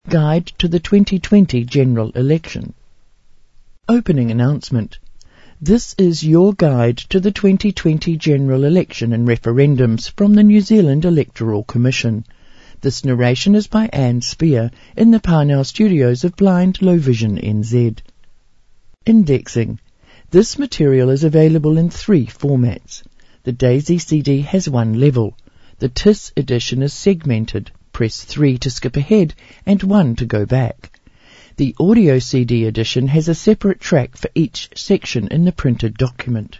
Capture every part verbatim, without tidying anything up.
Guide to the twenty twenty General Election. Opening announcement. This is your guide to the twenty twenty General Election and referendums from the New Zealand Electoral Commission. This narration is by Anne Spear in the Parnell Studios of Blind Low Vision N Z. Indexing. This material is available in three formats. The DAISY C D has one level. The T I S edition is segmented. Press three to skip ahead and one to go back. The audio C D edition has a separate track for each section in the printed document.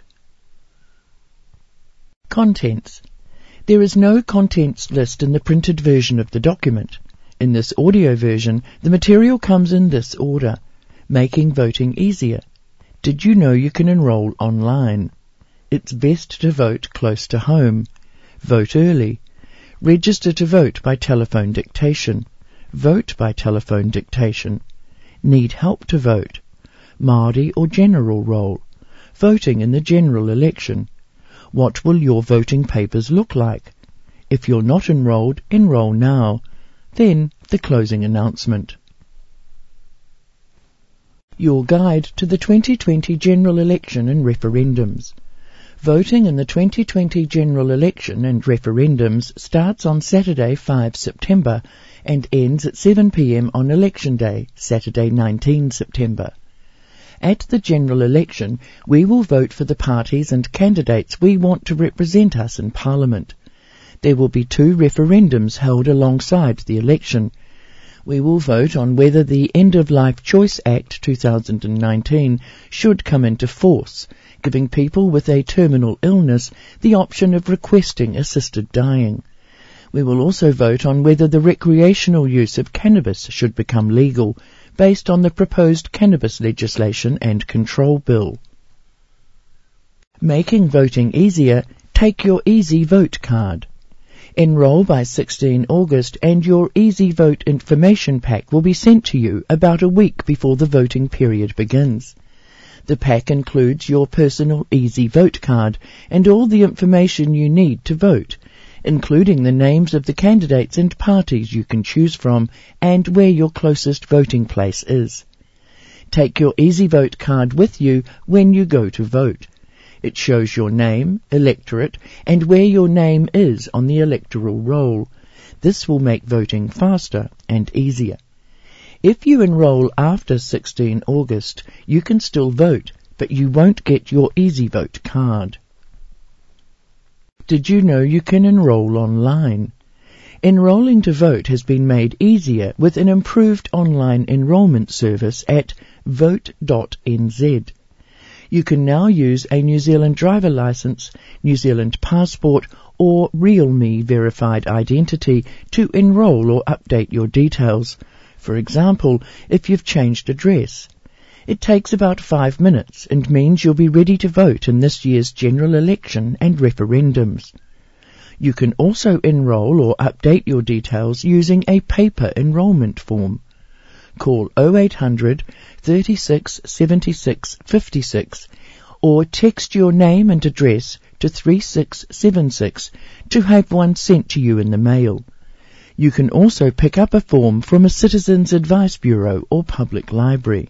Contents. There is no contents list in the printed version of the document. In this audio version, the material comes in this order. Making voting easier. Did you know you can enroll online? It's best to vote close to home. Vote early. Register to vote by telephone dictation. Vote by telephone dictation. Need help to vote. Māori or general roll. Voting in the general election. What will your voting papers look like? If you're not enrolled, enroll now. Then the closing announcement. Your guide to the twenty twenty general election and referendums. Voting in the twenty twenty general election and referendums starts on Saturday, the fifth of September, and ends at seven p m on Election Day, Saturday, the nineteenth of September. At the general election, we will vote for the parties and candidates we want to represent us in Parliament. There will be two referendums held alongside the election. We will vote on whether the End of Life Choice Act two thousand nineteen should come into force, giving people with a terminal illness the option of requesting assisted dying. We will also vote on whether the recreational use of cannabis should become legal, based on the proposed cannabis legislation and control bill. Making voting easier, take your Easy Vote card. Enroll by the sixteenth of August and your Easy Vote information pack will be sent to you about a week before the voting period begins. The pack includes your personal Easy Vote card and all the information you need to vote, including the names of the candidates and parties you can choose from and where your closest voting place is. Take your Easy Vote card with you when you go to vote. It shows your name, electorate, and where your name is on the electoral roll. This will make voting faster and easier. If you enroll after the sixteenth of August, you can still vote, but you won't get your Easy Vote card. Did you know you can enroll online? Enrolling to vote has been made easier with an improved online enrolment service at vote dot n z. You can now use a New Zealand driver licence, New Zealand passport or RealMe verified identity to enrol or update your details. For example, if you've changed address. It takes about five minutes and means you'll be ready to vote in this year's general election and referendums. You can also enrol or update your details using a paper enrolment form. Call oh eight hundred, thirty-six, seventy-six, fifty-six or text your name and address to three six seven six to have one sent to you in the mail. You can also pick up a form from a Citizens Advice Bureau or public library.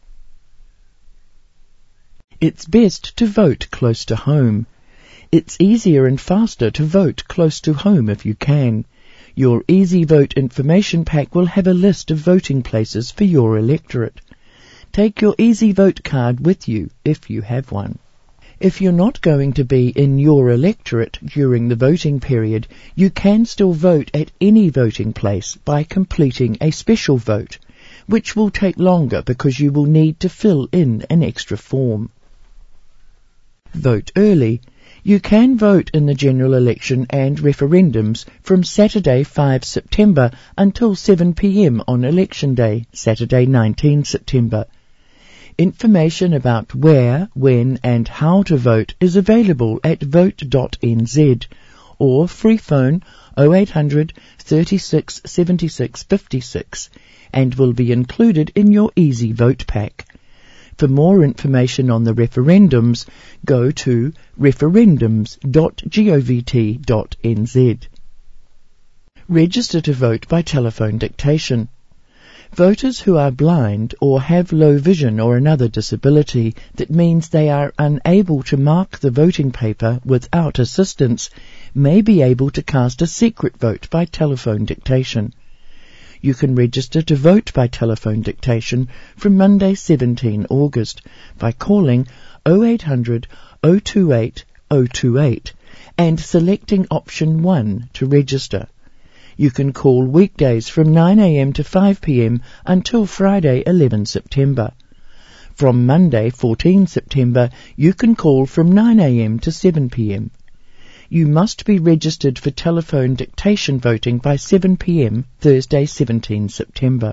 It's best to vote close to home. It's easier and faster to vote close to home if you can. Your Easy Vote information pack will have a list of voting places for your electorate. Take your Easy Vote card with you if you have one. If you're not going to be in your electorate during the voting period, you can still vote at any voting place by completing a special vote, which will take longer because you will need to fill in an extra form. Vote early. You can vote in the general election and referendums from Saturday, the fifth of September until seven p m on Election Day, Saturday, the nineteenth of September. Information about where, when and how to vote is available at vote dot n z or free phone oh eight hundred, thirty-six, seventy-six, fifty-six and will be included in your Easy Vote pack. For more information on the referendums, go to referendums dot govt dot n z. Register to vote by telephone dictation. Voters who are blind or have low vision or another disability that means they are unable to mark the voting paper without assistance may be able to cast a secret vote by telephone dictation. You can register to vote by telephone dictation from Monday seventeenth of August by calling oh eight hundred, oh two eight, oh two eight and selecting option one to register. You can call weekdays from nine a m to five p m until Friday eleventh September. From Monday fourteenth September you can call from nine a m to seven p m You must be registered for telephone dictation voting by seven p m Thursday seventeenth September.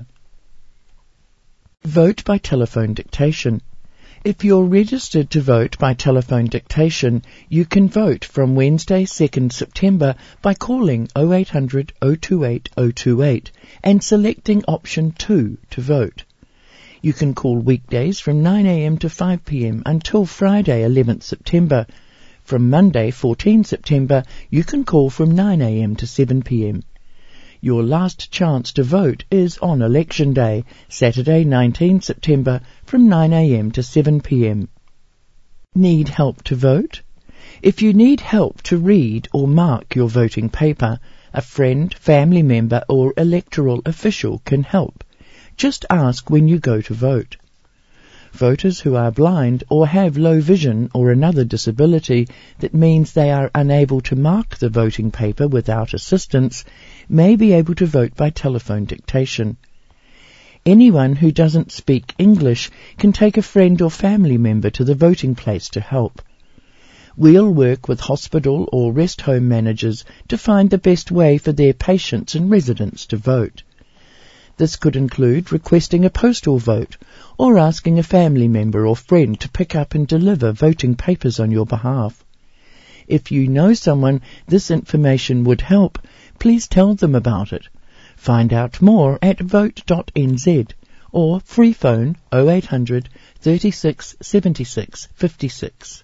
Vote by telephone dictation. If you're registered to vote by telephone dictation, you can vote from Wednesday second September by calling oh eight hundred, oh two eight, oh two eight and selecting option two to vote. You can call weekdays from nine a m to five p m until Friday eleventh September. From Monday fourteenth September, you can call from nine a m to seven p m Your last chance to vote is on Election Day, Saturday nineteenth September, from nine a m to seven p m Need help to vote? If you need help to read or mark your voting paper, a friend, family member or electoral official can help. Just ask when you go to vote. Voters who are blind or have low vision or another disability that means they are unable to mark the voting paper without assistance may be able to vote by telephone dictation. Anyone who doesn't speak English can take a friend or family member to the voting place to help. We'll work with hospital or rest home managers to find the best way for their patients and residents to vote. This could include requesting a postal vote or asking a family member or friend to pick up and deliver voting papers on your behalf. If you know someone this information would help, please tell them about it. Find out more at vote dot n z or free phone oh eight hundred, thirty-six, seventy-six, fifty-six.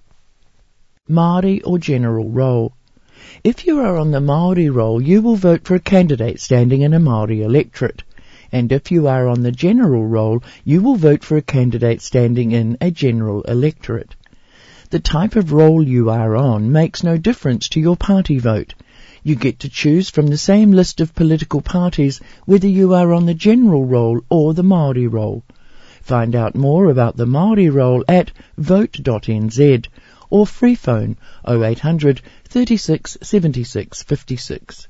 Māori or general roll. If you are on the Māori roll, you will vote for a candidate standing in a Māori electorate. And if you are on the general roll, you will vote for a candidate standing in a general electorate. The type of roll you are on makes no difference to your party vote. You get to choose from the same list of political parties whether you are on the general roll or the Māori roll. Find out more about the Māori roll at vote dot n z or free phone oh eight hundred, thirty-six, seventy-six, fifty-six.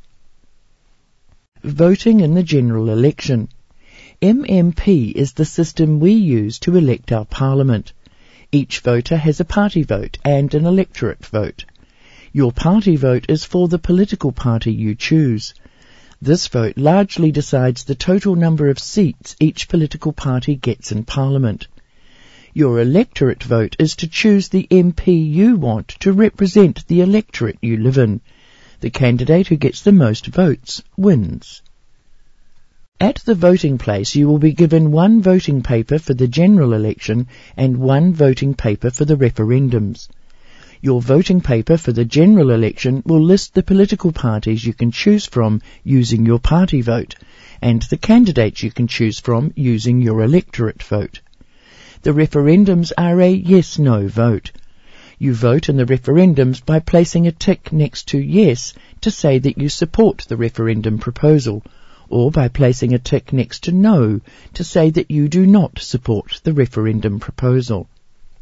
Voting in the general election. M M P is the system we use to elect our parliament. Each voter has a party vote and an electorate vote. Your party vote is for the political party you choose. This vote largely decides the total number of seats each political party gets in Parliament. Your electorate vote is to choose the M P you want to represent the electorate you live in. The candidate who gets the most votes wins. At the voting place you will be given one voting paper for the general election and one voting paper for the referendums. Your voting paper for the general election will list the political parties you can choose from using your party vote, and the candidates you can choose from using your electorate vote. The referendums are a yes-no vote. You vote in the referendums by placing a tick next to yes to say that you support the referendum proposal, or by placing a tick next to no to say that you do not support the referendum proposal.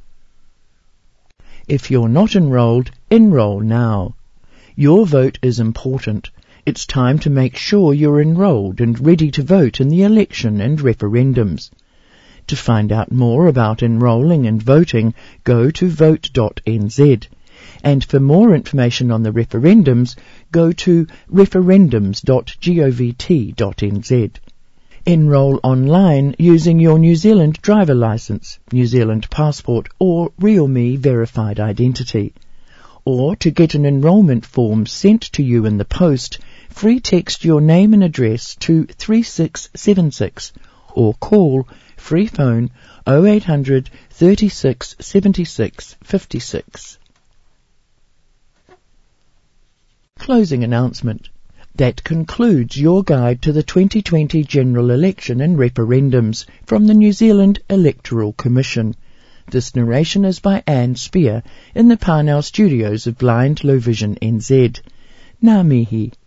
If you're not enrolled, enroll now. Your vote is important. It's time to make sure you're enrolled and ready to vote in the election and referendums. To find out more about enrolling and voting, go to vote dot n z. And for more information on the referendums, go to referendums dot govt dot n z. Enroll online using your New Zealand driver licence, New Zealand passport or RealMe verified identity. Or to get an enrolment form sent to you in the post, free text your name and address to three six seven six or call free phone oh eight hundred, thirty-six, seventy-six, fifty-six. Closing announcement. That concludes your guide to the twenty twenty general election and referendums from the New Zealand Electoral Commission. This narration is by Anne Spear in the Parnell Studios of Blind Low Vision N Z. Ngā mihi.